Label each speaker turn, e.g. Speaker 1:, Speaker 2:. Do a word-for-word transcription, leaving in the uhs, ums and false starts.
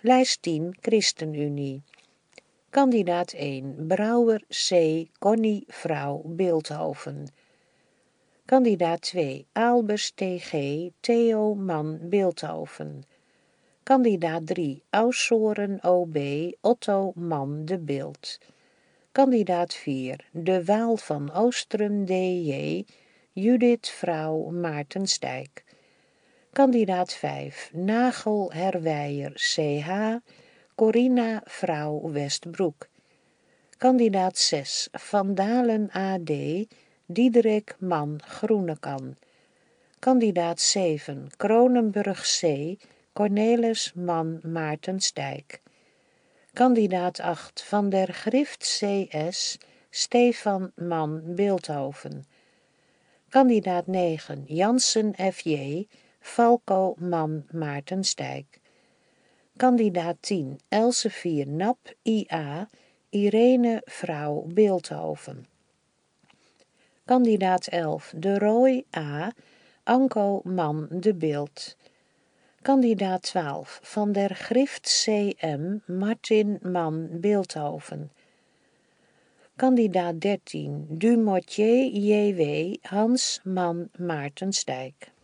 Speaker 1: Lijst tien, ChristenUnie. Kandidaat één, Brouwer C. Connie Vrouw Bilthoven. Kandidaat twee, Aalbers T G. Theo Man Bilthoven. Kandidaat drie, Aussoren O B. Otto Man de Bilt. Kandidaat vier, De Waal van Oostrum D J. Judith Vrouw Maartensdijk. Kandidaat vijf, Nagel Herwijer C H. Corina Vrouw Westbroek. Kandidaat zes, Van Dalen A D. Diederik Man Groenekan. Kandidaat zeven, Kronenburg C. Cornelis Man Maartensdijk. Kandidaat acht, Van der Grift C S. Stefan Man Bilthoven. Kandidaat negen, Jansen F J. Falco Man Maartensdijk. Kandidaat tien, Elsevier Nap I A. Irene Vrouw Bilthoven. Kandidaat elf, De Rooij A. Anko Man de Bilt. Kandidaat twaalf, Van der Grift C M. Martin Man Bilthoven. Kandidaat dertien, Dumortier J W. Hans Man Maartensdijk.